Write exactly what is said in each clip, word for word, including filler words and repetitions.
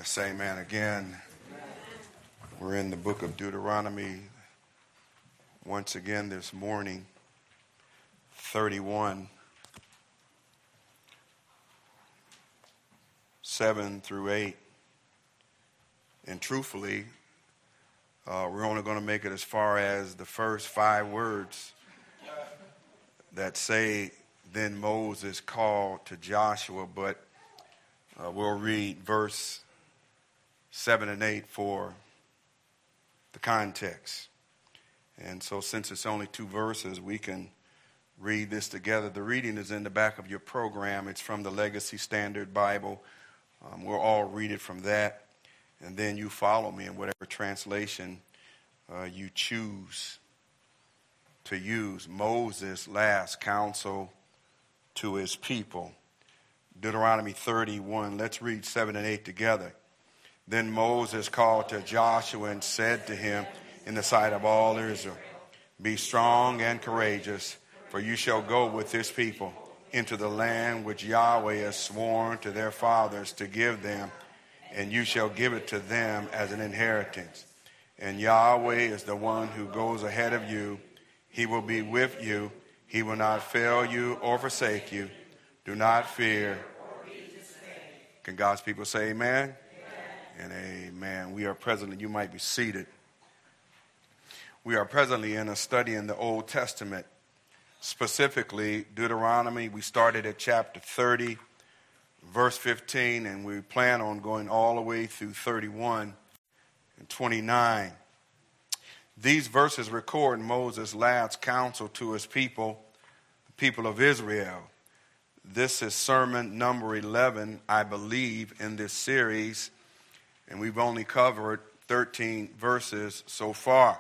Let's say amen again. We're in the book of Deuteronomy once again this morning, thirty-one, seven through eight. And truthfully, uh, we're only going to make it as far as the first five words that say, then Moses called to Joshua, but uh, we'll read verse seven and eight for the context. And so since it's only two verses, we can read this together. The reading is in the back of your program. It's from the Legacy Standard Bible. Um, we'll all read it from that. And then you follow me in whatever translation uh, you choose to use. Moses' last counsel to his people. Deuteronomy thirty-one. Let's read seven and eight together. Then Moses called to Joshua and said to him in the sight of all Israel, be strong and courageous, for you shall go with this people into the land which Yahweh has sworn to their fathers to give them, and you shall give it to them as an inheritance. And Yahweh is the one who goes ahead of you. He will be with you. He will not fail you or forsake you. Do not fear. Can God's people say amen? And amen. We are presently, you might be seated. We are presently in a study in the Old Testament, specifically Deuteronomy. We started at chapter thirty, verse fifteen, and we plan on going all the way through thirty-one and twenty-nine. These verses record Moses' last counsel to his people, the people of Israel. This is sermon number eleven, I believe, in this series. And we've only covered thirteen verses so far.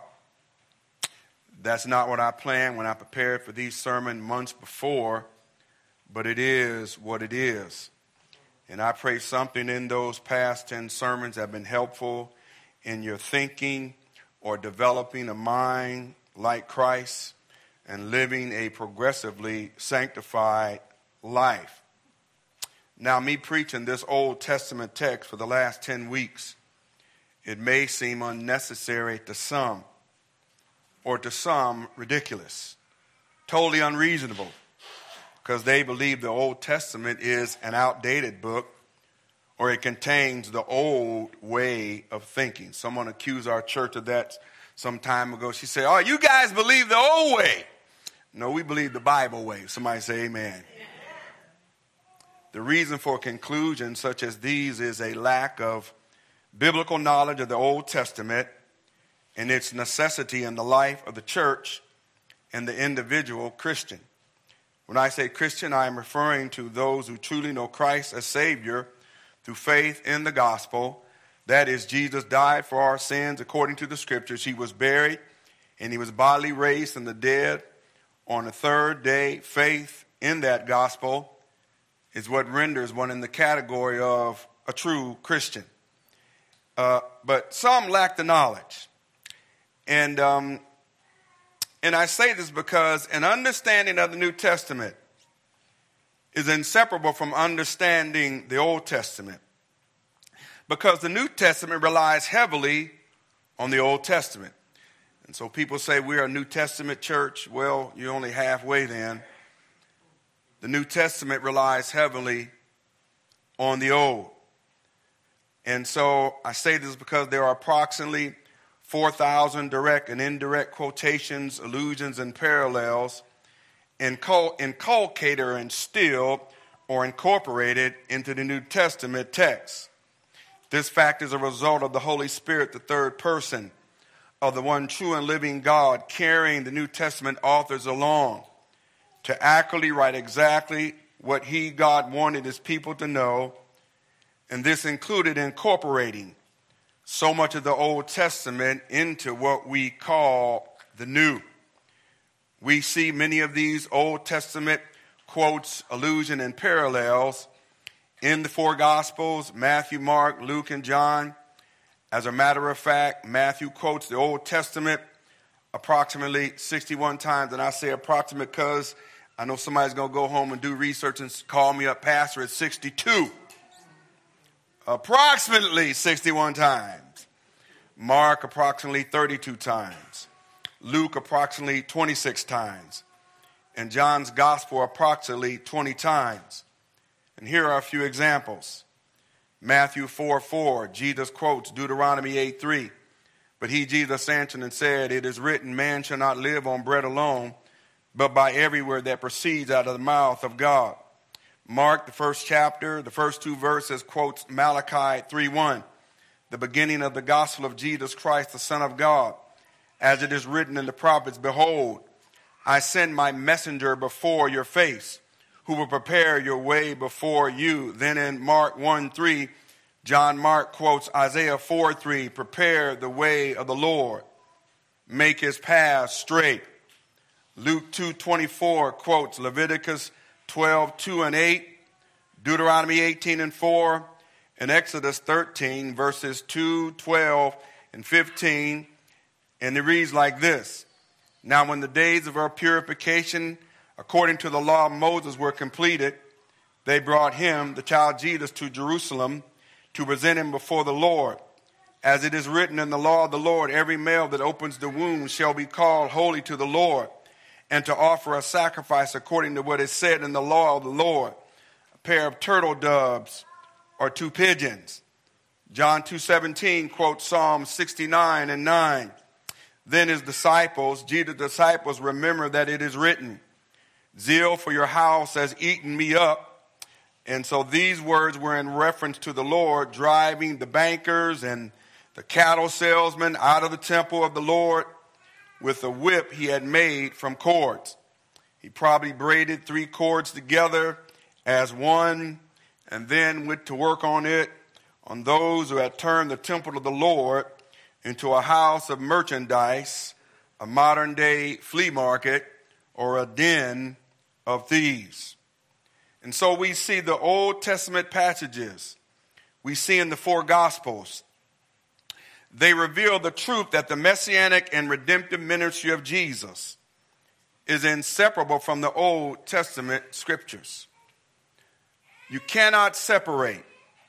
That's not what I planned when I prepared for these sermons months before, but it is what it is. And I pray something in those past ten sermons have been helpful in your thinking or developing a mind like Christ and living a progressively sanctified life. Now, me preaching this Old Testament text for the last ten weeks, it may seem unnecessary to some, or to some ridiculous, totally unreasonable, because they believe the Old Testament is an outdated book, or it contains the old way of thinking. Someone accused our church of that some time ago. She said, oh, you guys believe the old way. No, we believe the Bible way. Somebody say amen. The reason for conclusions such as these is a lack of biblical knowledge of the Old Testament and its necessity in the life of the church and the individual Christian. When I say Christian, I am referring to those who truly know Christ as Savior through faith in the gospel. That is, Jesus died for our sins according to the scriptures. He was buried and he was bodily raised from the dead. On the third day, faith in that gospel is what renders one in the category of a true Christian. Uh, but some lack the knowledge. And um, and I say this because an understanding of the New Testament is inseparable from understanding the Old Testament. Because the New Testament relies heavily on the Old Testament. And so people say we're a New Testament church. Well, you're only halfway then. The New Testament relies heavily on the Old. And so I say this because there are approximately four thousand direct and indirect quotations, allusions, and parallels inculcated or instilled or incorporated into the New Testament text. This fact is a result of the Holy Spirit, the third person of the one true and living God, carrying the New Testament authors along to accurately write exactly what he, God, wanted his people to know. And this included incorporating so much of the Old Testament into what we call the New. We see many of these Old Testament quotes, allusion, and parallels in the four Gospels, Matthew, Mark, Luke, and John. As a matter of fact, Matthew quotes the Old Testament approximately sixty-one times. And I say approximate because I know somebody's going to go home and do research and call me up, Pastor, at sixty-two. approximately sixty-one times. Mark approximately thirty-two times. Luke approximately twenty-six times. And John's gospel approximately twenty times. And here are a few examples. Matthew four four, Jesus quotes Deuteronomy eight three. But he, Jesus, answered and said, it is written, man shall not live on bread alone, but by every word that proceeds out of the mouth of God. Mark, the first chapter, the first two verses, quotes Malachi three one, the beginning of the gospel of Jesus Christ, the Son of God. As it is written in the prophets, behold, I send my messenger before your face, who will prepare your way before you. Then in Mark one three, John Mark quotes Isaiah four three, prepare the way of the Lord, make his path straight. Luke two twenty-four quotes Leviticus twelve two and eight, Deuteronomy eighteen and four, and Exodus thirteen, verses two, twelve, and fifteen. And it reads like this. Now when the days of our purification, according to the law of Moses, were completed, they brought him, the child Jesus, to Jerusalem to present him before the Lord. As it is written in the law of the Lord, every male that opens the womb shall be called holy to the Lord, and to offer a sacrifice according to what is said in the law of the Lord, a pair of turtle doves or two pigeons. John two seventeen quotes Psalm sixty-nine and nine. Then his disciples, Jesus' disciples, remember that it is written, zeal for your house has eaten me up. And so these words were in reference to the Lord driving the bankers and the cattle salesmen out of the temple of the Lord with a whip he had made from cords. He probably braided three cords together as one and then went to work on it on those who had turned the temple of the Lord into a house of merchandise, a modern day flea market, or a den of thieves. And so we see the Old Testament passages we see in the four Gospels. They reveal the truth that the messianic and redemptive ministry of Jesus is inseparable from the Old Testament scriptures. You cannot separate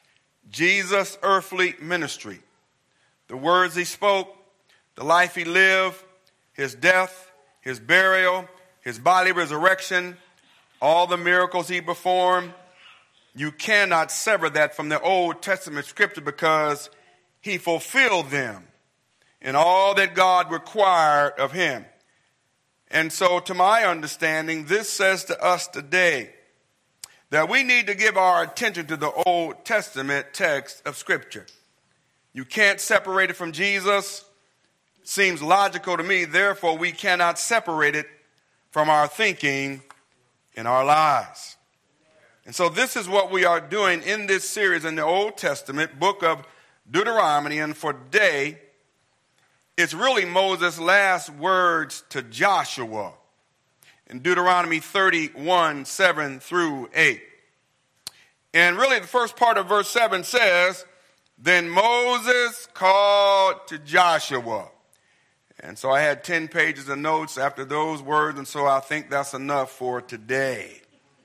Jesus' earthly ministry, the words he spoke, the life he lived, his death, his burial, his bodily resurrection, all the miracles he performed. You cannot sever that from the Old Testament scripture because he fulfilled them in all that God required of him. And so to my understanding, this says to us today that we need to give our attention to the Old Testament text of scripture. You can't separate it from Jesus. It seems logical to me. Therefore, we cannot separate it from our thinking in our lives. And so this is what we are doing in this series in the Old Testament, book of Deuteronomy. And for today, it's really Moses' last words to Joshua in Deuteronomy thirty-one, seven through eight. And really the first part of verse seven says, then Moses called to Joshua. And so I had ten pages of notes after those words, and so I think that's enough for today.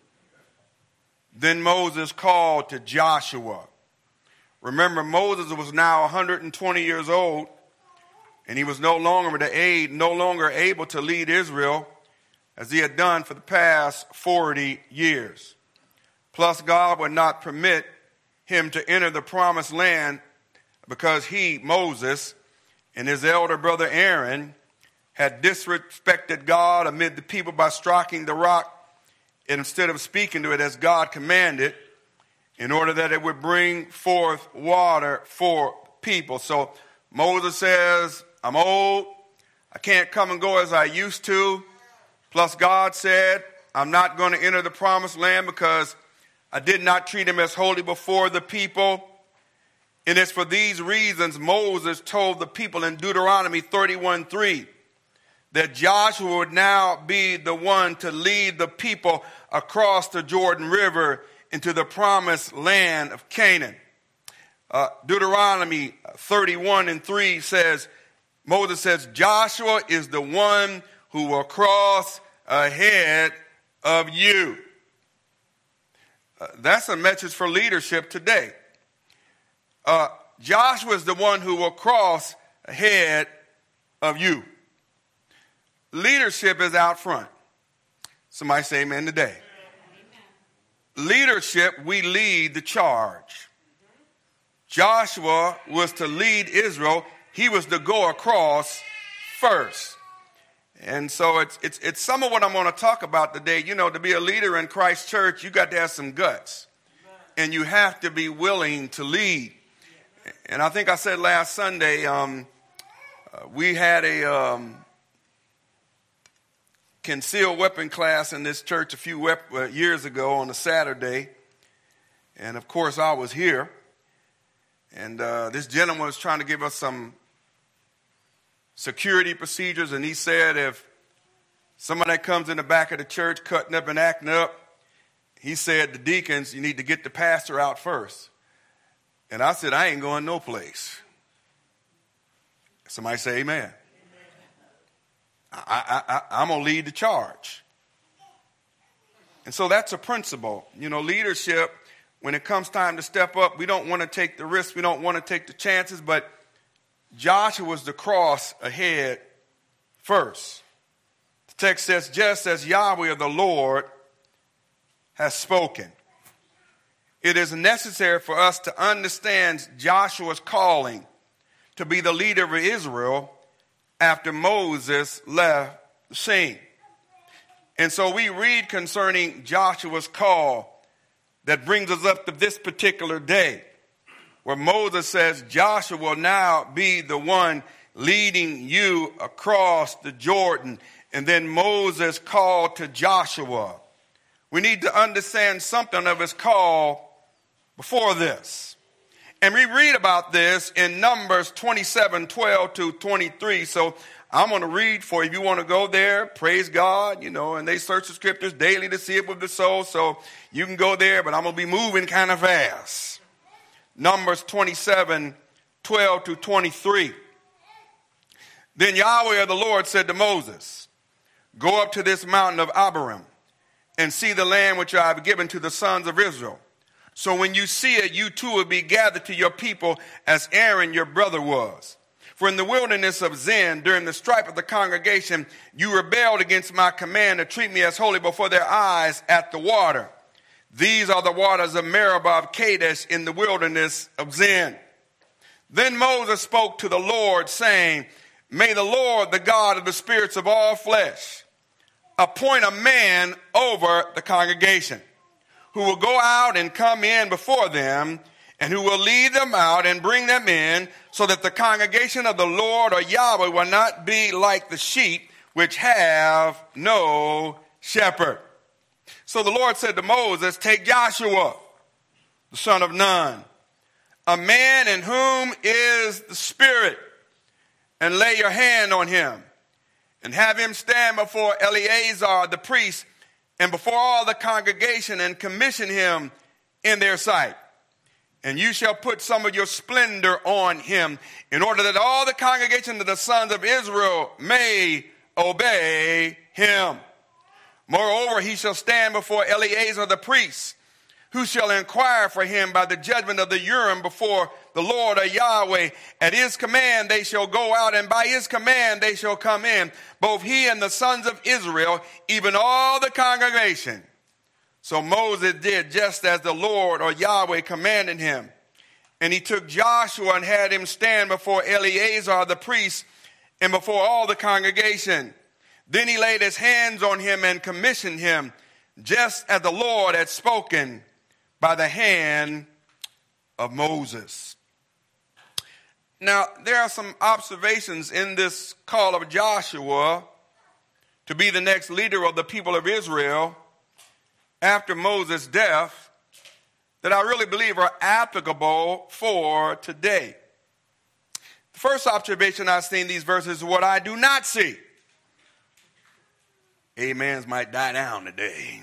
Then Moses called to Joshua. Remember, Moses was now one hundred twenty years old, and he was no longer to aid, no longer able to lead Israel as he had done for the past forty years. Plus, God would not permit him to enter the promised land because he, Moses, and his elder brother Aaron had disrespected God amid the people by striking the rock instead of speaking to it as God commanded in order that it would bring forth water for people. So Moses says, I'm old. I can't come and go as I used to. Plus God said, I'm not going to enter the promised land because I did not treat him as holy before the people. And it's for these reasons Moses told the people in Deuteronomy thirty-one three that Joshua would now be the one to lead the people across the Jordan River into the promised land of Canaan. Uh, Deuteronomy thirty-one and three says, Moses says, Joshua is the one who will cross ahead of you. Uh, that's a message for leadership today. Uh, Joshua is the one who will cross ahead of you. Leadership is out front. Somebody say amen today. Amen. Leadership, we lead the charge. Joshua was to lead Israel. He was to go across first. And so it's it's it's some of what I'm going to talk about today. You know, to be a leader in Christ Church, you got to have some guts. And you have to be willing to lead. And I think I said last Sunday, um, uh, we had a um, concealed weapon class in this church a few wep- uh, years ago on a Saturday. And of course, I was here. And uh, this gentleman was trying to give us some security procedures. And he said if somebody comes in the back of the church cutting up and acting up, he said the deacons, you need to get the pastor out first. And I said, I ain't going no place. Somebody say amen. Amen. I, I, I, I'm going to lead the charge. And so that's a principle. You know, leadership, when it comes time to step up, we don't want to take the risks. We don't want to take the chances. But Joshua was to cross ahead first. The text says, just as Yahweh the Lord has spoken. It is necessary for us to understand Joshua's calling to be the leader of Israel after Moses left the scene. And so we read concerning Joshua's call that brings us up to this particular day, where Moses says Joshua will now be the one leading you across the Jordan. And then Moses called to Joshua. We need to understand something of his call before this. And we read about this in Numbers twenty-seven, twelve to twenty-three. So I'm going to read for you. If you want to go there, praise God, you know, and they search the scriptures daily to see it with the soul. So you can go there, but I'm going to be moving kind of fast. Numbers twenty-seven, twelve to twenty-three. Then Yahweh the Lord said to Moses, go up to this mountain of Abiram and see the land which I have given to the sons of Israel. So when you see it, you too will be gathered to your people as Aaron your brother was. For in the wilderness of Zin, during the strife of the congregation, you rebelled against my command to treat me as holy before their eyes at the water. These are the waters of Meribah of Kadesh in the wilderness of Zin. Then Moses spoke to the Lord, saying, may the Lord, the God of the spirits of all flesh, appoint a man over the congregation, who will go out and come in before them, and who will lead them out and bring them in, so that the congregation of the Lord or Yahweh will not be like the sheep which have no shepherd. So the Lord said to Moses, take Joshua, the son of Nun, a man in whom is the Spirit, and lay your hand on him, and have him stand before Eleazar the priest and before all the congregation, and commission him in their sight. And you shall put some of your splendor on him, in order that all the congregation of the sons of Israel may obey him. Moreover, he shall stand before Eleazar the priest, who shall inquire for him by the judgment of the Urim before the Lord or Yahweh. At his command they shall go out, and by his command they shall come in, both he and the sons of Israel, even all the congregation. So Moses did just as the Lord or Yahweh commanded him. And he took Joshua and had him stand before Eleazar the priest and before all the congregation. Then he laid his hands on him and commissioned him, just as the Lord had spoken by the hand of Moses. Now, there are some observations in this call of Joshua to be the next leader of the people of Israel after Moses' death that I really believe are applicable for today. The first observation I see in these verses is what I do not see. Amens might die down today.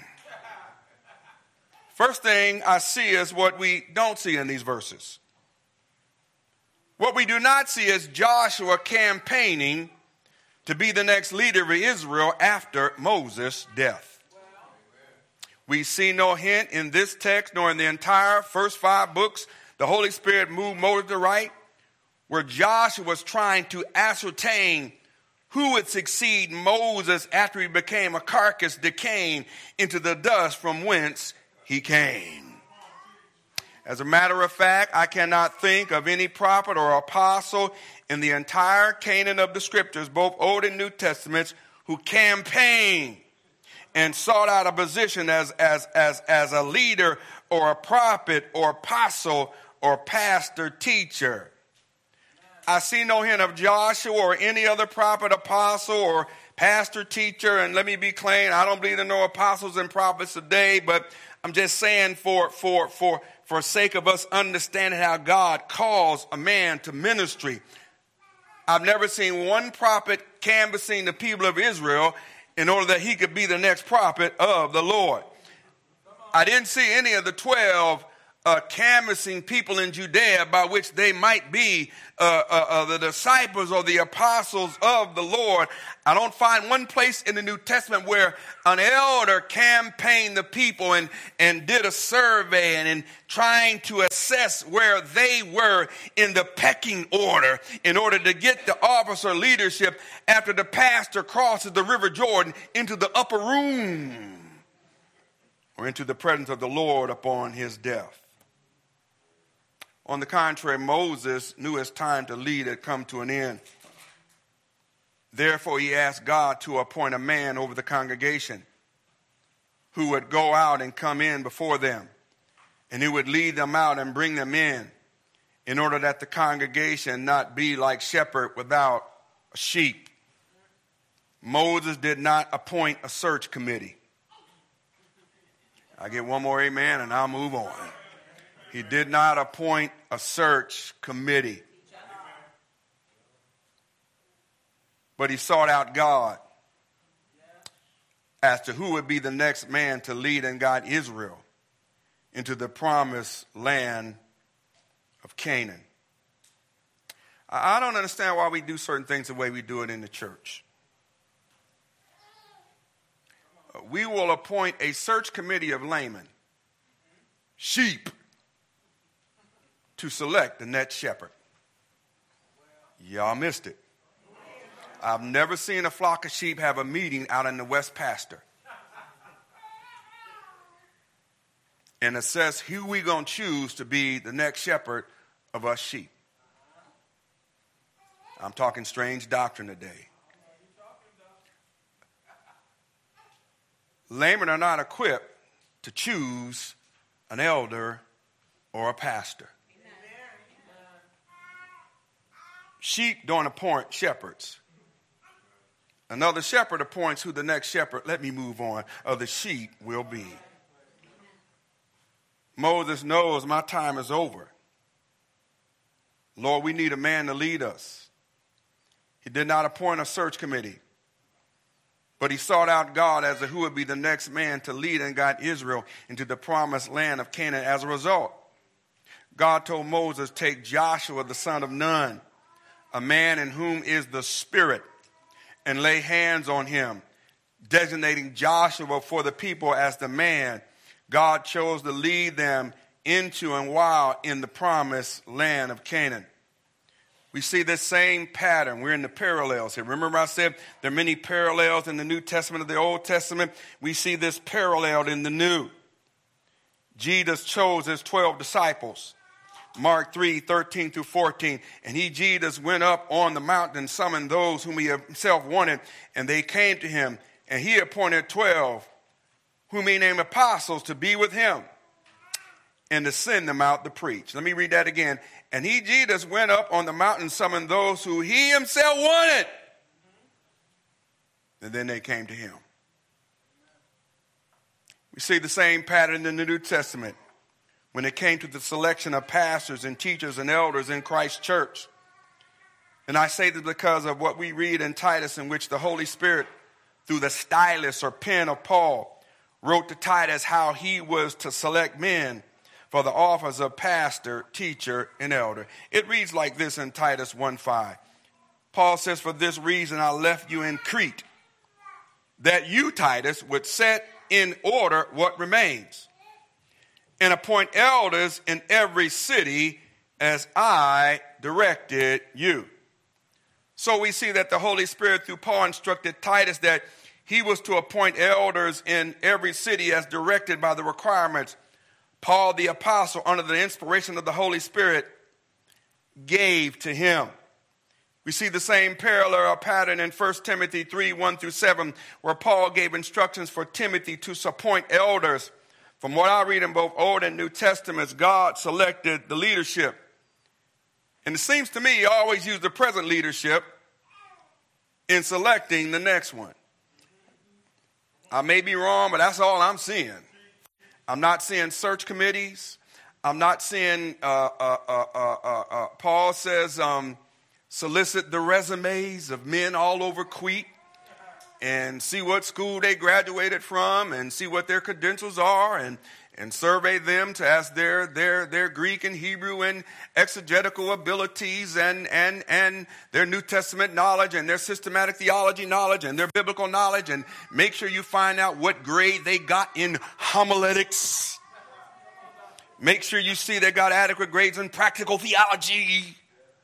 First thing I see is what we don't see in these verses. What we do not see is Joshua campaigning to be the next leader of Israel after Moses' death. We see no hint in this text nor in the entire first five books The Holy Spirit moved Moses to write where Joshua was trying to ascertain who would succeed Moses after he became a carcass decaying into the dust from whence he came. As a matter of fact, I cannot think of any prophet or apostle in the entire canon of the scriptures, both Old and New Testaments, who campaigned and sought out a position as, as, as, as a leader or a prophet or apostle or pastor teacher. I see no hint of Joshua or any other prophet, apostle, or pastor, teacher. And let me be clear, I don't believe in no apostles and prophets today, but I'm just saying for, for, for, for sake of us understanding how God calls a man to ministry. I've never seen one prophet canvassing the people of Israel in order that he could be the next prophet of the Lord. I didn't see any of the twelve Uh, canvassing people in Judea by which they might be uh, uh, uh, the disciples or the apostles of the Lord. I don't find one place in the New Testament where an elder campaigned the people and, and did a survey and, and trying to assess where they were in the pecking order in order to get the office or leadership after the pastor crosses the River Jordan into the upper room or into the presence of the Lord upon his death. On the contrary, Moses knew his time to lead had come to an end. Therefore, he asked God to appoint a man over the congregation who would go out and come in before them, and who would lead them out and bring them in, in order that the congregation not be like shepherd without a sheep. Moses did not appoint a search committee. I get one more amen and I'll move on. He did not appoint a search committee. But he sought out God as to who would be the next man to lead and guide Israel into the promised land of Canaan. I don't understand why we do certain things the way we do it in the church. We will appoint a search committee of laymen, sheep, to select the next shepherd. Y'all missed it. I've never seen a flock of sheep have a meeting out in the West Pasture and assess who we going to choose to be the next shepherd of us sheep. I'm talking strange doctrine today. Laymen are not equipped to choose an elder or a pastor. Sheep don't appoint shepherds. Another shepherd appoints who the next shepherd, let me move on, of the sheep will be. Moses knows my time is over. Lord, we need a man to lead us. He did not appoint a search committee, but he sought out God as to who would be the next man to lead and guide Israel into the promised land of Canaan. As a result, God told Moses, take Joshua, the son of Nun, a man in whom is the Spirit, and lay hands on him, designating Joshua for the people as the man God chose to lead them into and while in the promised land of Canaan. We see this same pattern. We're in the parallels here. Remember I said there are many parallels in the New Testament of the Old Testament. We see this paralleled in the New. Jesus chose his twelve disciples. Mark three, thirteen through fourteen. And he, Jesus, went up on the mountain and summoned those whom he himself wanted. And they came to him. And he appointed twelve, whom he named apostles, to be with him and to send them out to preach. Let me read that again. And he, Jesus, went up on the mountain and summoned those who he himself wanted. And then they came to him. We see the same pattern in the New Testament when it came to the selection of pastors and teachers and elders in Christ's church. And I say this because of what we read in Titus, in which the Holy Spirit, through the stylus or pen of Paul, wrote to Titus how he was to select men for the office of pastor, teacher, and elder. It reads like this in Titus one five. Paul says, for this reason I left you in Crete, that you, Titus, would set in order what remains, and appoint elders in every city as I directed you. So we see that the Holy Spirit through Paul instructed Titus that he was to appoint elders in every city as directed by the requirements Paul the apostle, under the inspiration of the Holy Spirit, gave to him. We see the same parallel pattern in First Timothy three, one through seven, where Paul gave instructions for Timothy to appoint elders. From what I read in both Old and New Testaments, God selected the leadership. And it seems to me he always used the present leadership in selecting the next one. I may be wrong, but that's all I'm seeing. I'm not seeing search committees. I'm not seeing, uh, uh, uh, uh, uh, uh, Paul says, um, solicit the resumes of men all over Crete and see what school they graduated from and see what their credentials are, and, and survey them to ask their, their, their Greek and Hebrew and exegetical abilities and, and, and their New Testament knowledge and their systematic theology knowledge and their biblical knowledge, and make sure you find out what grade they got in homiletics. Make sure you see they got adequate grades in practical theology.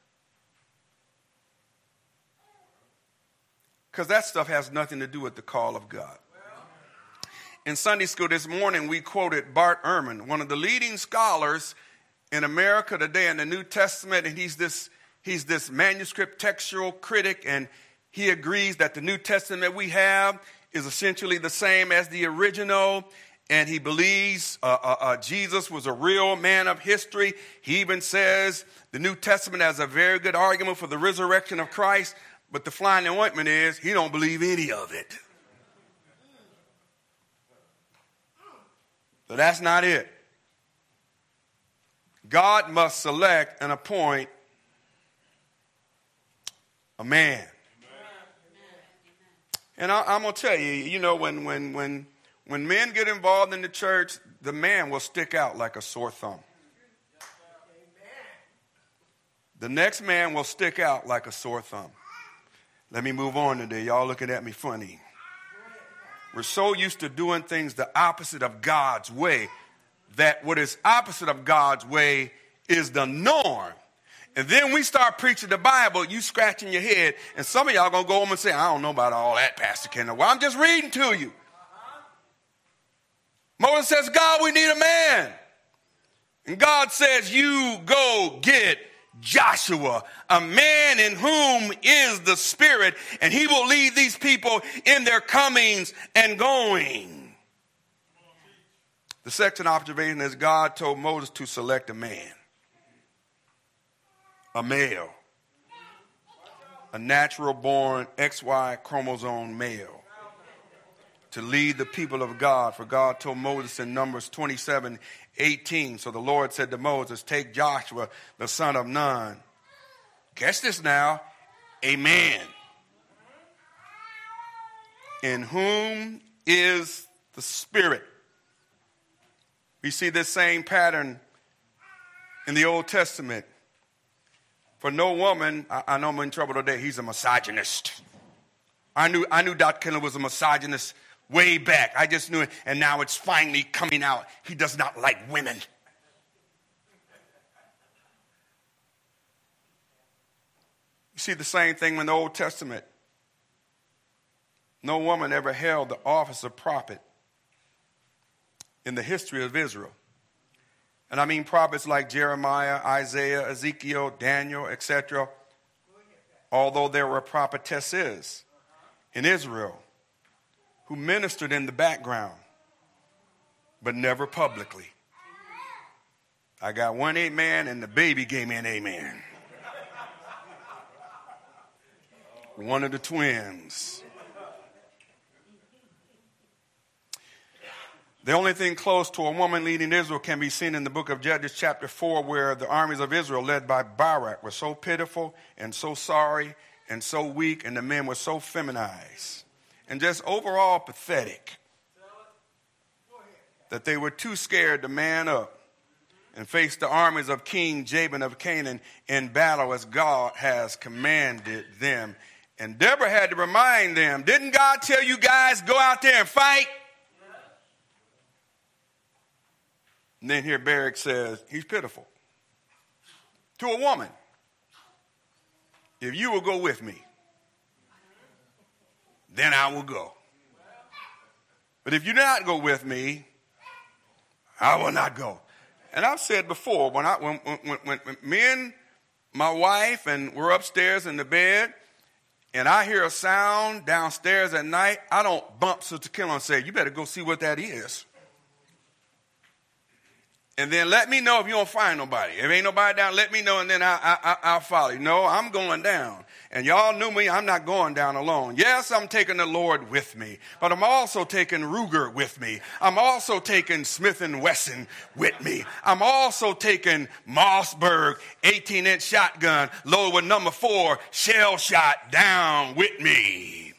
Because that stuff has nothing to do with the call of God. In Sunday school this morning, we quoted Bart Ehrman, one of the leading scholars in America today in the New Testament, and he's this, he's this manuscript textual critic, and he agrees that the New Testament we have is essentially the same as the original, and he believes uh, uh, uh, Jesus was a real man of history. He even says the New Testament has a very good argument for the resurrection of Christ, but the fly in the ointment is he don't believe any of it. So that's not it. God must select and appoint a man. And I, I'm going to tell you, you know, when, when, when, when men get involved in the church, the man will stick out like a sore thumb. The next man will stick out like a sore thumb. Let me move on today. Y'all looking at me funny. We're so used to doing things the opposite of God's way that what is opposite of God's way is the norm. And then we start preaching the Bible, you scratching your head, and some of y'all going to go home and say, I don't know about all that, Pastor Kendall. Well, I'm just reading to you. Moses says, God, we need a man. And God says, you go get Joshua, a man in whom is the Spirit, and he will lead these people in their comings and going. The second observation is God told Moses to select a man, a male, a natural born X Y chromosome male, to lead the people of God. For God told Moses in Numbers twenty-seven eighteen, so the Lord said to Moses, take Joshua, the son of Nun. Catch this now, a man in whom is the Spirit. We see this same pattern in the Old Testament. For no woman, I, I know I'm in trouble today, he's a misogynist. I knew, I knew Doctor Kendall was a misogynist way back. I just knew it, and now it's finally coming out. He does not like women. You see the same thing in the Old Testament. No woman ever held the office of prophet in the history of Israel. And I mean prophets like Jeremiah, Isaiah, Ezekiel, Daniel, et cetera. Although there were prophetesses in Israel who ministered in the background, but never publicly. I got one amen, and the baby gave me an amen. One of the twins. The only thing close to a woman leading Israel can be seen in the book of Judges chapter four, where the armies of Israel led by Barak were so pitiful and so sorry and so weak, and the men were so feminized and just overall pathetic that they were too scared to man up and face the armies of King Jabin of Canaan in battle as God has commanded them. And Deborah had to remind them, didn't God tell you guys go out there and fight? And then here Barak says, he's pitiful. To a woman, if you will go with me, then I will go. But if you do not go with me, I will not go. And I've said before, when I when when, when, when me and my wife and we're upstairs in the bed, and I hear a sound downstairs at night, I don't bump Sister Kendall and say, you better go see what that is. And then let me know if you don't find nobody. If ain't nobody down, let me know, and then I, I, I'll follow you. No, I'm going down. And y'all knew me. I'm not going down alone. Yes, I'm taking the Lord with me. But I'm also taking Ruger with me. I'm also taking Smith and Wesson with me. I'm also taking Mossberg eighteen-inch shotgun loaded with number four shell shot down with me.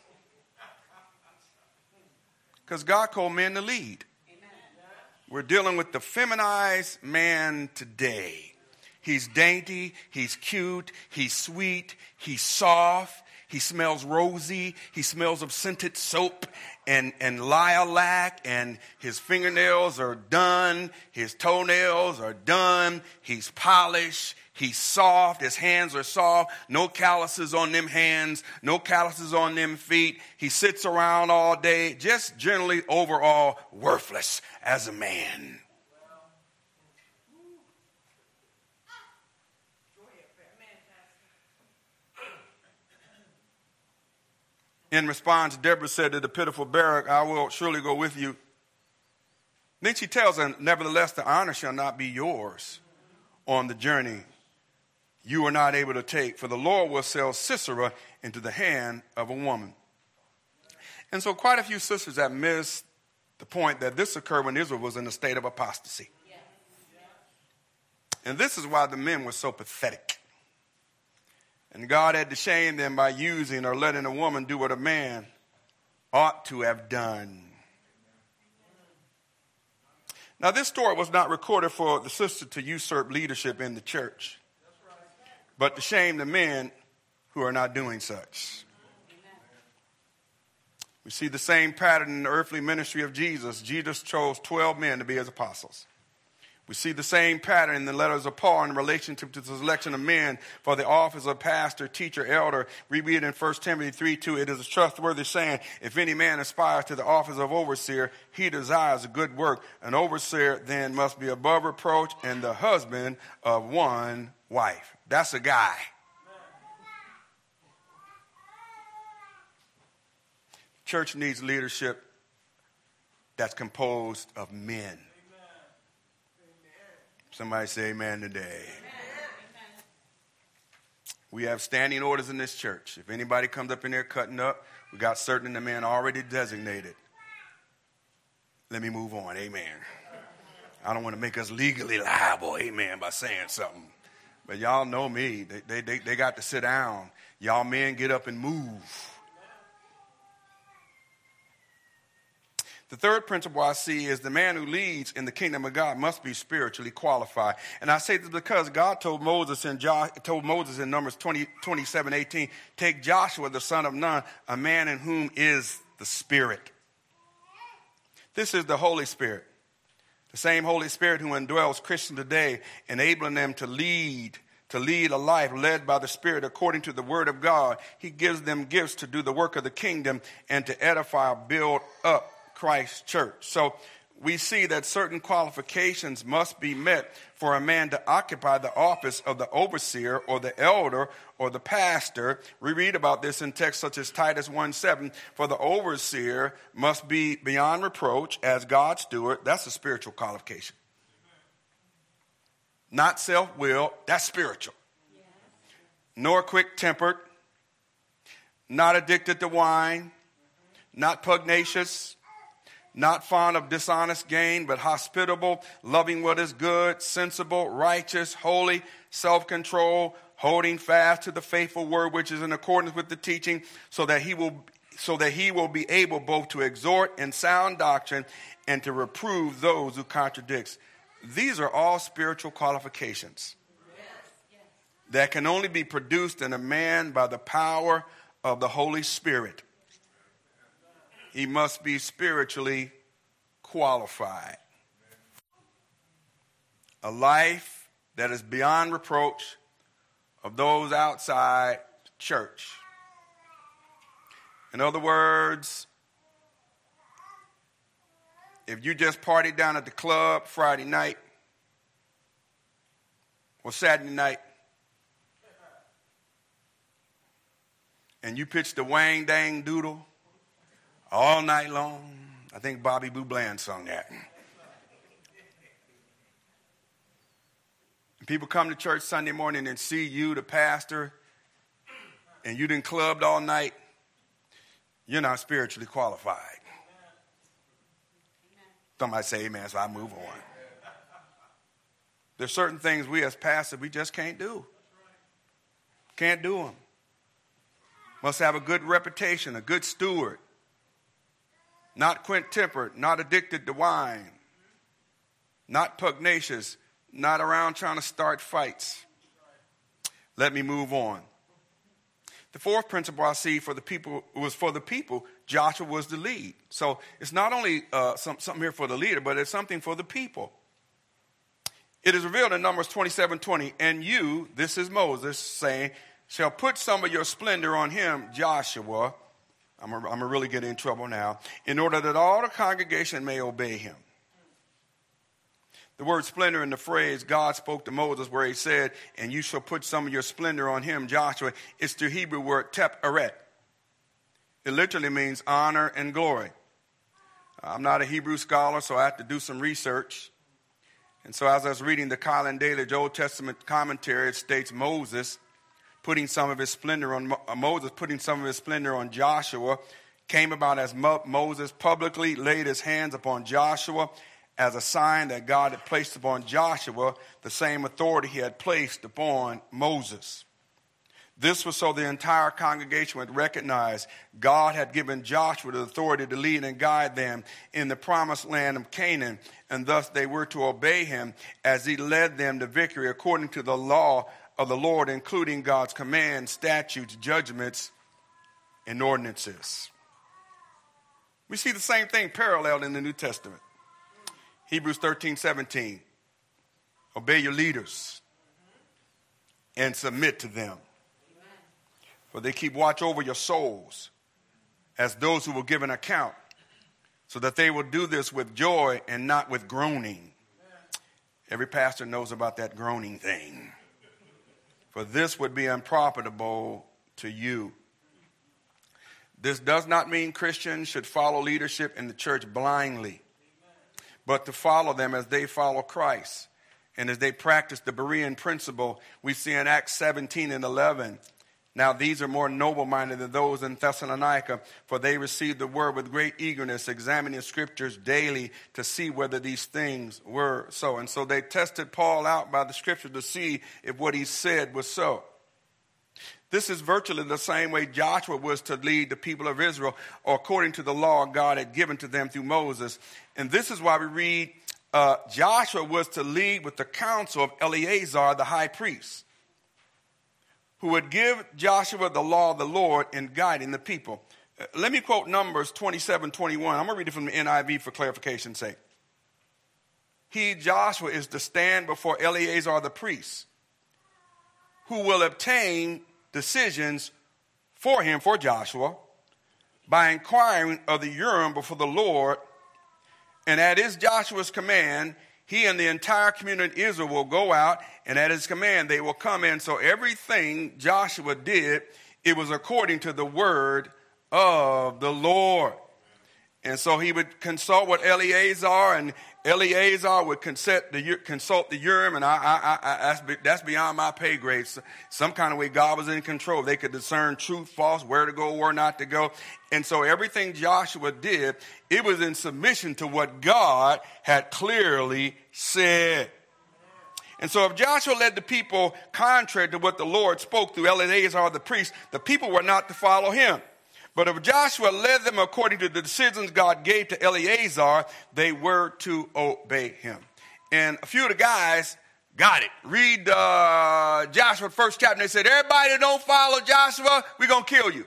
Because God called men to lead. We're dealing with the feminized man today. He's dainty, he's cute, he's sweet, he's soft, he smells rosy, he smells of scented soap and, and lilac, and his fingernails are done, his toenails are done, he's polished, he's soft, his hands are soft, no calluses on them hands, no calluses on them feet. He sits around all day, just generally overall worthless as a man. In response, Deborah said to the pitiful Barak, I will surely go with you. Then she tells him, nevertheless, the honor shall not be yours on the journey you are not able to take, for the Lord will sell Sisera into the hand of a woman. And so quite a few sisters have missed the point that this occurred when Israel was in a state of apostasy. And this is why the men were so pathetic. And God had to shame them by using or letting a woman do what a man ought to have done. Now, this story was not recorded for the sister to usurp leadership in the church, but to shame the men who are not doing such. We see the same pattern in the earthly ministry of Jesus. Jesus chose twelve men to be his apostles. We see the same pattern in the letters of Paul in relationship to the selection of men for the office of pastor, teacher, elder. We read in First Timothy three two, it is a trustworthy saying, if any man aspires to the office of overseer, he desires a good work. An overseer then must be above reproach and the husband of one wife. That's a guy. Church needs leadership that's composed of men. Somebody say amen today. Amen. We have standing orders in this church. If anybody comes up in there cutting up, we got certain of the men already designated. Let me move on. Amen. I don't want to make us legally liable, amen, by saying something. But y'all know me. They, they, they, they got to sit down. Y'all men get up and move. The third principle I see is the man who leads in the kingdom of God must be spiritually qualified. And I say this because God told Moses in, jo- told Moses in Numbers twenty, twenty-seven eighteen, take Joshua the son of Nun, a man in whom is the Spirit. This is the Holy Spirit. The same Holy Spirit who indwells Christians today, enabling them to lead, to lead a life led by the Spirit according to the Word of God. He gives them gifts to do the work of the kingdom and to edify or build up Christ's church. So we see that certain qualifications must be met for a man to occupy the office of the overseer or the elder or the pastor. We read about this in texts such as Titus one seven. For the overseer must be beyond reproach as God's steward. That's a spiritual qualification. Not self-willed. That's spiritual. Nor quick-tempered. Not addicted to wine. Not pugnacious. Not fond of dishonest gain, but hospitable, loving what is good, sensible, righteous, holy, self-control, holding fast to the faithful word which is in accordance with the teaching, so that he will so that he will be able both to exhort in sound doctrine and to reprove those who contradict. These are all spiritual qualifications that can only be produced in a man by the power of the Holy Spirit. He must be spiritually qualified. a life that is beyond reproach of those outside church. In other words, if you just partied down at the club Friday night or Saturday night, and you pitched the Wang Dang Doodle all night long, I think Bobby Blue Bland sung that. And people come to church Sunday morning and see you, the pastor, and you done clubbed all night, you're not spiritually qualified. Somebody say amen, so I move on. There's certain things we as pastors, we just can't do. Can't do them. Must have a good reputation, a good steward. Not quick-tempered, not addicted to wine. Not pugnacious, not around trying to start fights. Let me move on. The fourth principle I see for the people was for the people. Joshua was the lead. So it's not only uh, some, something here for the leader, but it's something for the people. It is revealed in Numbers twenty-seven twenty, and you, this is Moses, saying, shall put some of your splendor on him, Joshua. I'm going to really get in trouble now. In order that all the congregation may obey him. The word splendor in the phrase God spoke to Moses where he said, and you shall put some of your splendor on him, Joshua. It's the Hebrew word teperet. It literally means honor and glory. I'm not a Hebrew scholar, so I have to do some research. And so as I was reading the Colin Daly Old Testament commentary, it states Moses putting some of his splendor on uh, Moses putting some of his splendor on Joshua came about as Mo- Moses publicly laid his hands upon Joshua as a sign that God had placed upon Joshua the same authority he had placed upon Moses. This was so the entire congregation would recognize God had given Joshua the authority to lead and guide them in the promised land of Canaan, and thus they were to obey him as he led them to victory according to the law of the Lord, including God's commands, statutes, judgments, and ordinances. We see the same thing paralleled in the New Testament. Hebrews thirteen seventeen. Obey your leaders and submit to them. For they keep watch over your souls as those who will give an account, so that they will do this with joy and not with groaning. Every pastor knows about that groaning thing. For this would be unprofitable to you. This does not mean Christians should follow leadership in the church blindly, but to follow them as they follow Christ and as they practice the Berean principle we see in Acts seventeen and eleven. Now these are more noble-minded than those in Thessalonica, for they received the word with great eagerness, examining scriptures daily to see whether these things were so. And so they tested Paul out by the scripture to see if what he said was so. This is virtually the same way Joshua was to lead the people of Israel, or according to the law God had given to them through Moses. And this is why we read uh, Joshua was to lead with the counsel of Eleazar, the high priest, who would give Joshua the law of the Lord in guiding the people. Uh, let me quote Numbers twenty-seven twenty-one. I'm going to read it from the N I V for clarification's sake. He, Joshua, is to stand before Eleazar the priest, who will obtain decisions for him, for Joshua, by inquiring of the Urim before the Lord. And at his Joshua's command, he and the entire community of Israel will go out, and at his command, they will come in. So everything Joshua did, it was according to the word of the Lord. And so he would consult with Eleazar, and Eleazar would consult the, consult the Urim, and I, I, I, that's, that's beyond my pay grade. Some kind of way God was in control. They could discern truth, false, where to go, where not to go. And so everything Joshua did, it was in submission to what God had clearly said. And so if Joshua led the people contrary to what the Lord spoke through Eleazar the priest, the people were not to follow him. But if Joshua led them according to the decisions God gave to Eleazar, they were to obey him. And a few of the guys got it. Read uh, Joshua first chapter. They said, everybody that don't follow Joshua, we're going to kill you.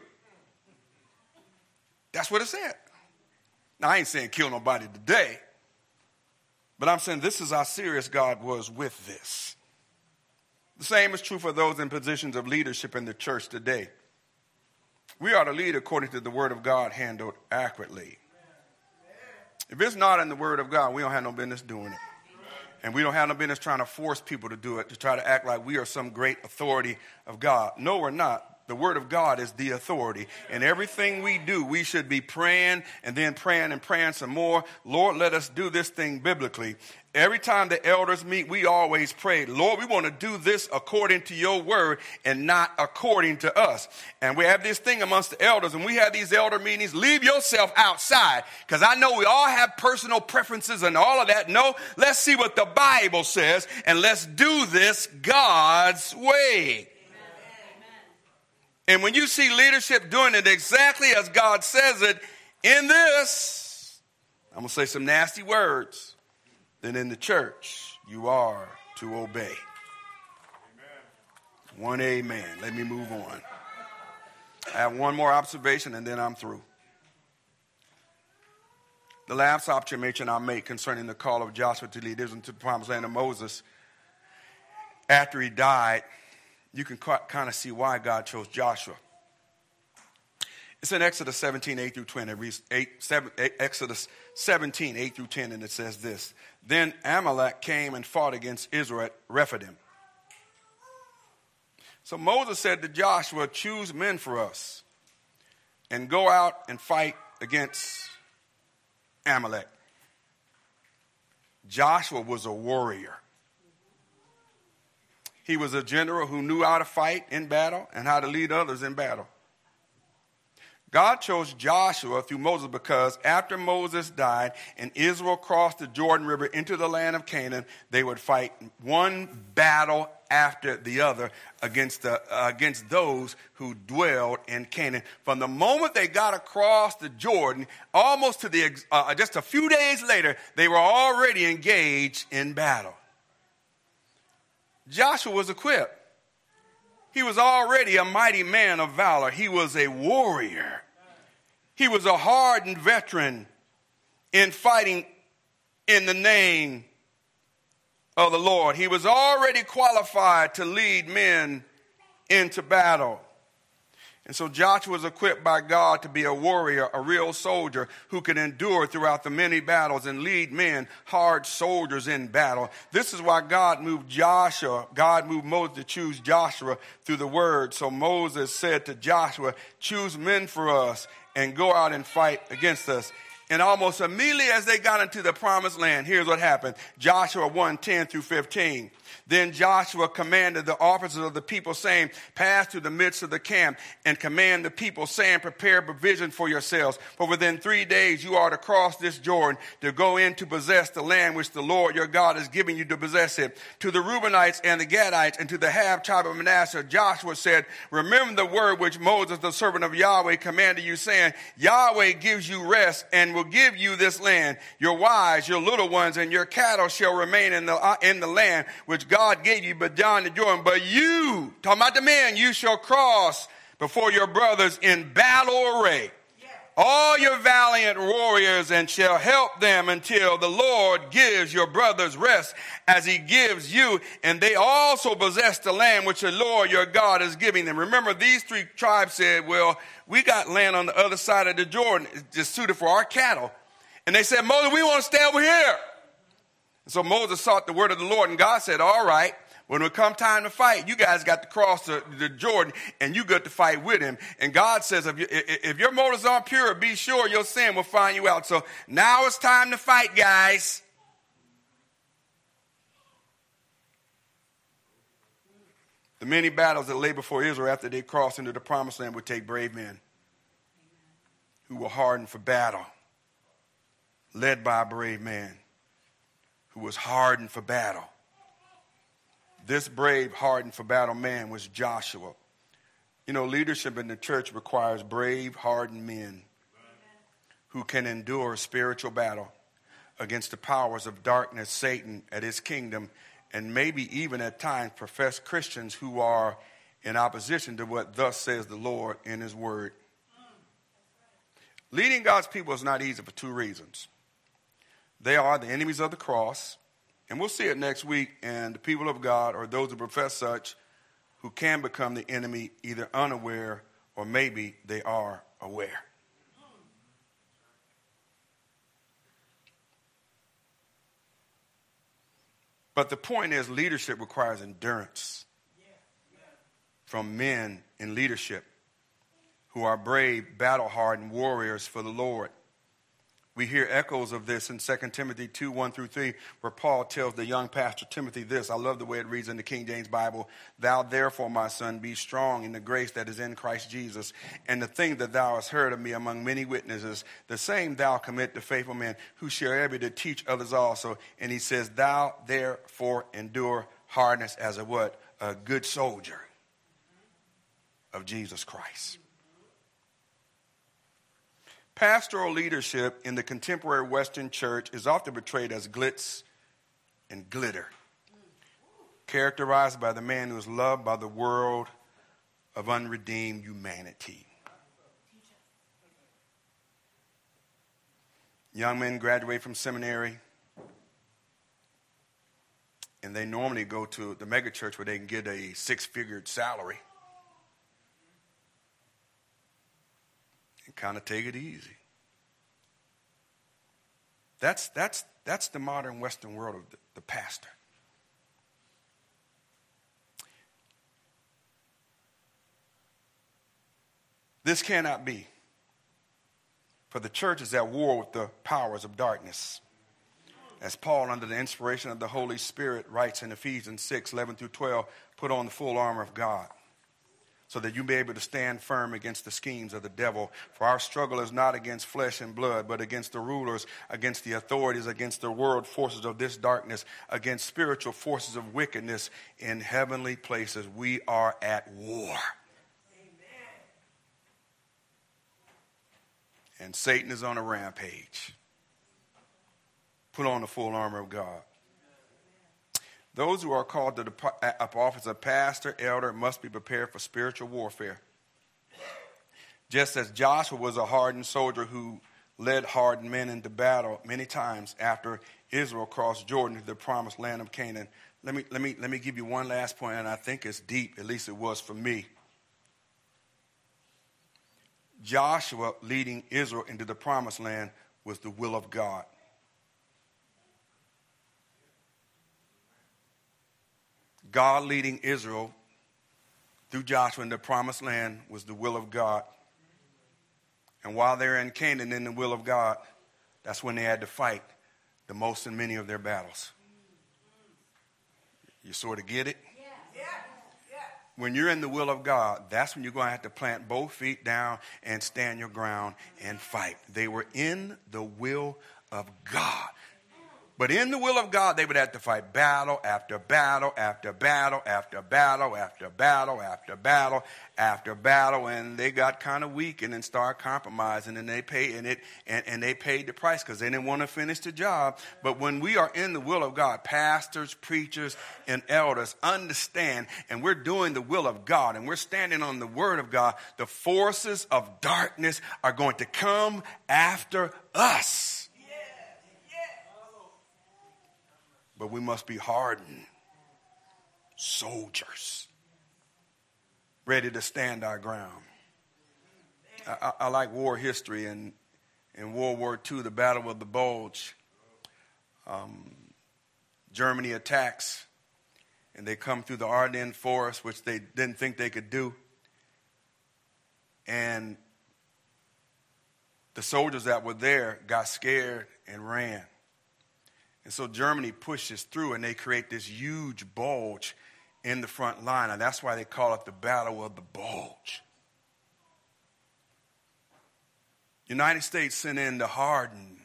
That's what it said. Now, I ain't saying kill nobody today. But I'm saying this is how serious God was with this. The same is true for those in positions of leadership in the church today. We are to lead according to the word of God, handled accurately. If it's not in the word of God, we don't have no business doing it. And we don't have no business trying to force people to do it, to try to act like we are some great authority of God. No, we're not. The word of God is the authority. And everything we do, we should be praying and then praying and praying some more. Lord, let us do this thing biblically. Every time the elders meet, we always pray, Lord, we want to do this according to your word and not according to us. And we have this thing amongst the elders, and we have these elder meetings. Leave yourself outside, because I know we all have personal preferences and all of that. No, let's see what the Bible says, and let's do this God's way. And when you see leadership doing it exactly as God says it in this, I'm going to say some nasty words, then in the church, you are to obey. Amen. One amen. Let me move on. I have one more observation and then I'm through. The last observation I'll make concerning the call of Joshua to lead Israel into the promised land of Moses, after he died, you can kind of see why God chose Joshua. It's in Exodus seventeen, eight through ten. It reads eight, seven, eight, Exodus seventeen, eight through ten, and it says this. Then Amalek came and fought against Israel at Rephidim. So Moses said to Joshua, choose men for us and go out and fight against Amalek. Joshua was a warrior. He was a general who knew how to fight in battle and how to lead others in battle. God chose Joshua through Moses because after Moses died and Israel crossed the Jordan River into the land of Canaan, they would fight one battle after the other against the, uh, against those who dwelled in Canaan. From the moment they got across the Jordan, almost to the uh, just a few days later, they were already engaged in battle. Joshua was equipped. He was already a mighty man of valor. He was a warrior. He was a hardened veteran in fighting in the name of the Lord. He was already qualified to lead men into battle. And so Joshua was equipped by God to be a warrior, a real soldier who could endure throughout the many battles and lead men, hard soldiers in battle. This is why God moved Joshua, God moved Moses to choose Joshua through the word. So Moses said to Joshua, choose men for us and go out and fight against us. And almost immediately as they got into the promised land, here's what happened. Joshua one, ten through fifteen. Then Joshua commanded the officers of the people, saying, pass through the midst of the camp and command the people, saying, prepare provision for yourselves. For within three days you are to cross this Jordan to go in to possess the land which the Lord your God is giving you to possess it. To the Reubenites and the Gadites and to the half tribe of Manasseh, Joshua said, remember the word which Moses, the servant of Yahweh, commanded you, saying, Yahweh gives you rest and will give you this land. Your wives, your little ones, and your cattle shall remain in the, uh, in the land which God God gave you beyond the Jordan. But you, talking about the men, you shall cross before your brothers in battle array. Yeah. All your valiant warriors, and shall help them until the Lord gives your brothers rest as he gives you. And they also possess the land which the Lord your God is giving them. Remember, these three tribes said, well, we got land on the other side of the Jordan. It's just suited for our cattle. And they said, Moses, we want to stay over here. So Moses sought the word of the Lord, and God said, all right, when it come time to fight, you guys got to cross the, the Jordan, and you got to fight with him. And God says, if, you, if your motives aren't pure, be sure your sin will find you out. So now it's time to fight, guys. The many battles that lay before Israel after they crossed into the promised land would take brave men who were hardened for battle, led by a brave man who was hardened for battle. This brave, hardened for battle man was Joshua. You know, leadership in the church requires brave, hardened men who can endure spiritual battle against the powers of darkness, Satan, at his kingdom, and maybe even at times profess Christians who are in opposition to what thus says the Lord in his word. Leading God's people is not easy for two reasons. They are the enemies of the cross. And we'll see it next week. And the people of God, or those who profess such, who can become the enemy either unaware or maybe they are aware. But the point is, leadership requires endurance from men in leadership who are brave, battle-hardened warriors for the Lord. We hear echoes of this in Second Timothy two, one through three, where Paul tells the young pastor Timothy this. I love the way it reads in the King James Bible. Thou therefore, my son, be strong in the grace that is in Christ Jesus. And the thing that thou hast heard of me among many witnesses, the same thou commit to faithful men who shall able to teach others also. And he says, thou therefore endure hardness as a what? A good soldier of Jesus Christ. Pastoral leadership in the contemporary Western church is often portrayed as glitz and glitter, characterized by the man who is loved by the world of unredeemed humanity. Young men graduate from seminary, and they normally go to the megachurch where they can get a six-figured salary. Kind of take it easy. That's that's that's the modern Western world of the, the pastor. This cannot be. For the church is at war with the powers of darkness. As Paul, under the inspiration of the Holy Spirit, writes in Ephesians six, eleven through twelve, put on the full armor of God, so that you may be able to stand firm against the schemes of the devil. For our struggle is not against flesh and blood, but against the rulers, against the authorities, against the world forces of this darkness, against spiritual forces of wickedness in heavenly places. We are at war. Amen. And Satan is on a rampage. Put on the full armor of God. Those who are called to the office of pastor, elder, must be prepared for spiritual warfare. Just as Joshua was a hardened soldier who led hardened men into battle many times after Israel crossed Jordan to the promised land of Canaan. Let me, let me, let me give you one last point, and I think it's deep, at least it was for me. Joshua leading Israel into the promised land was the will of God. God leading Israel through Joshua in the promised land was the will of God. And while they're in Canaan in the will of God, that's when they had to fight the most in many of their battles. You sort of get it? Yeah. Yeah. When you're in the will of God, that's when you're going to have to plant both feet down and stand your ground and fight. They were in the will of God. But in the will of God, they would have to fight battle after battle after battle after battle after battle after battle after battle, and they got kind of weak and then started compromising, and they paid and it and, and they paid the price because they didn't want to finish the job. But when we are in the will of God, pastors, preachers, and elders understand, and we're doing the will of God, and we're standing on the word of God, the forces of darkness are going to come after us. But we must be hardened soldiers, ready to stand our ground. I, I, I like war history. And in World War Two, the Battle of the Bulge, um, Germany attacks, and they come through the Ardennes forest, which they didn't think they could do. And the soldiers that were there got scared and ran. And so Germany pushes through, and they create this huge bulge in the front line. And that's why they call it the Battle of the Bulge. United States sent in the hardened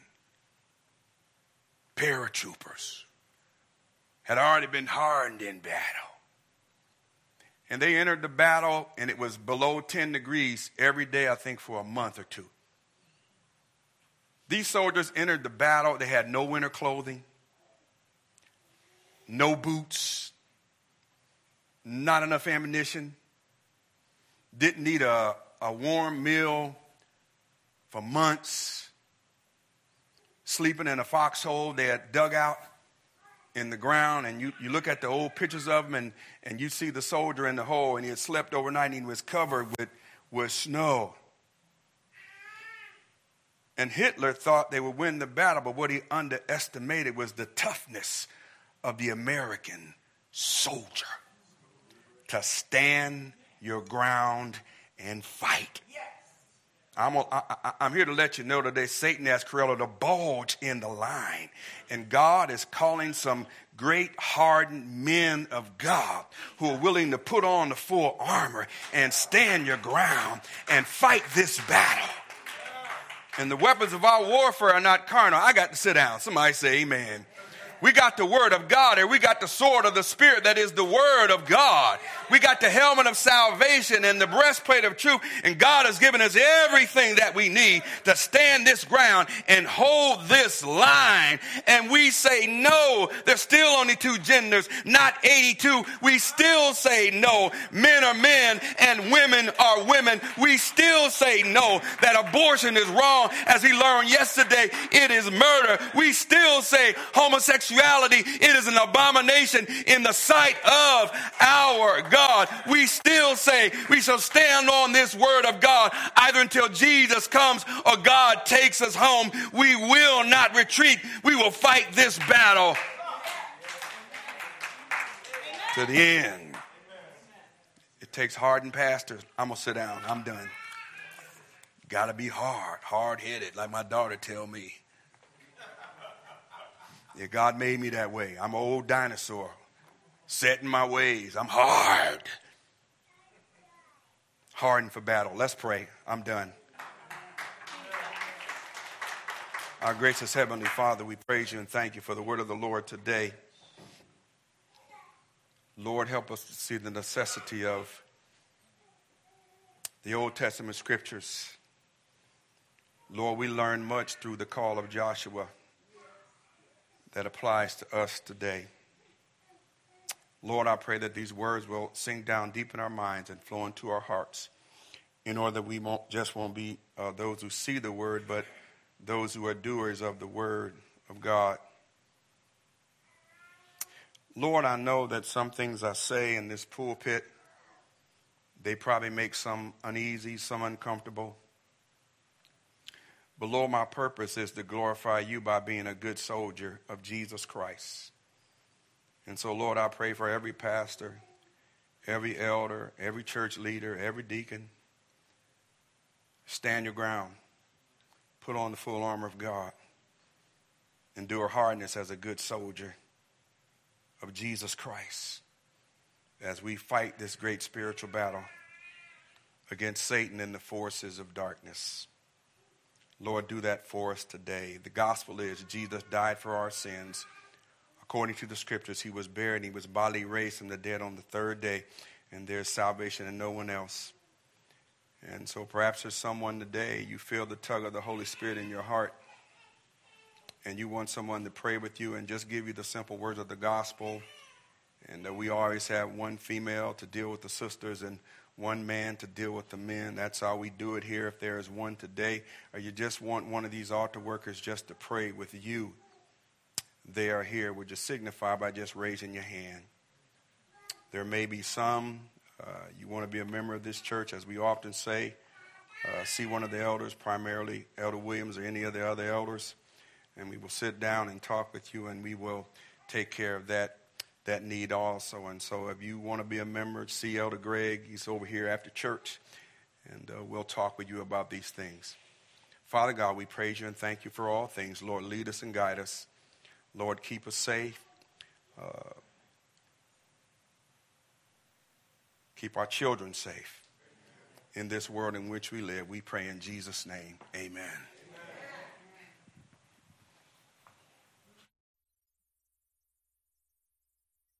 paratroopers. Had already been hardened in battle. And they entered the battle, and it was below ten degrees every day, I think, for a month or two. These soldiers entered the battle. They had no winter clothing. No boots, not enough ammunition, didn't need a, a warm meal for months, sleeping in a foxhole they had dug out in the ground, and you, you look at the old pictures of them, and, and you see the soldier in the hole, and he had slept overnight, and he was covered with, with snow. And Hitler thought they would win the battle, but what he underestimated was the toughness of the American soldier. To stand your ground and fight. I'm, a, I, I'm here to let you know today Satan has created a bulge in the line. And God is calling some great hardened men of God who are willing to put on the full armor and stand your ground and fight this battle. And the weapons of our warfare are not carnal. I got to sit down. Somebody say amen. We got the word of God, and we got the sword of the Spirit that is the word of God. We got the helmet of salvation and the breastplate of truth. And God has given us everything that we need to stand this ground and hold this line. And we say no. There's still only two genders, not eighty-two. We still say no. Men are men and women are women. We still say no. That abortion is wrong. As we learned yesterday, it is murder. We still say homosexuality, it is an abomination in the sight of our God. We still say we shall stand on this word of God either until Jesus comes or God takes us home. We will not retreat. We will fight this battle to the end. It takes hardened pastors. I'm going to sit down. I'm done. Got to be hard, hard-headed, like my daughter tell me. Yeah, God made me that way. I'm an old dinosaur, set in my ways. I'm hard. Hardened for battle. Let's pray. I'm done. Our gracious Heavenly Father, we praise you and thank you for the word of the Lord today. Lord, help us to see the necessity of the Old Testament scriptures. Lord, we learn much through the call of Joshua that applies to us today. Lord, I pray that these words will sink down deep in our minds and flow into our hearts in order that we won't just won't be uh, those who see the word, but those who are doers of the word of God. Lord, I know that some things I say in this pulpit, they probably make some uneasy, some uncomfortable. But Lord, my purpose is to glorify you by being a good soldier of Jesus Christ. And so, Lord, I pray for every pastor, every elder, every church leader, every deacon. Stand your ground. Put on the full armor of God. Endure hardness as a good soldier of Jesus Christ as we fight this great spiritual battle against Satan and the forces of darkness. Lord, do that for us today. The gospel is Jesus died for our sins. According to the scriptures, he was buried and he was bodily raised from the dead on the third day. And there's salvation in no one else. And so perhaps there's someone today, you feel the tug of the Holy Spirit in your heart. And you want someone to pray with you and just give you the simple words of the gospel. And uh, we always have one female to deal with the sisters and one man to deal with the men. That's how we do it here. If there is one today, or you just want one of these altar workers just to pray with you, they are here. Would you signify by just raising your hand? There may be some, uh, you want to be a member of this church, as we often say, uh, see one of the elders, primarily Elder Williams or any of the other elders, and we will sit down and talk with you, and we will take care of that that need also. And so if you want to be a member, see Elder Greg. He's over here after church, and uh, we'll talk with you about these things. Father God, we praise you and thank you for all things. Lord, lead us and guide us. Lord, keep us safe. Uh, keep our children safe in this world in which we live. We pray in Jesus' name. Amen.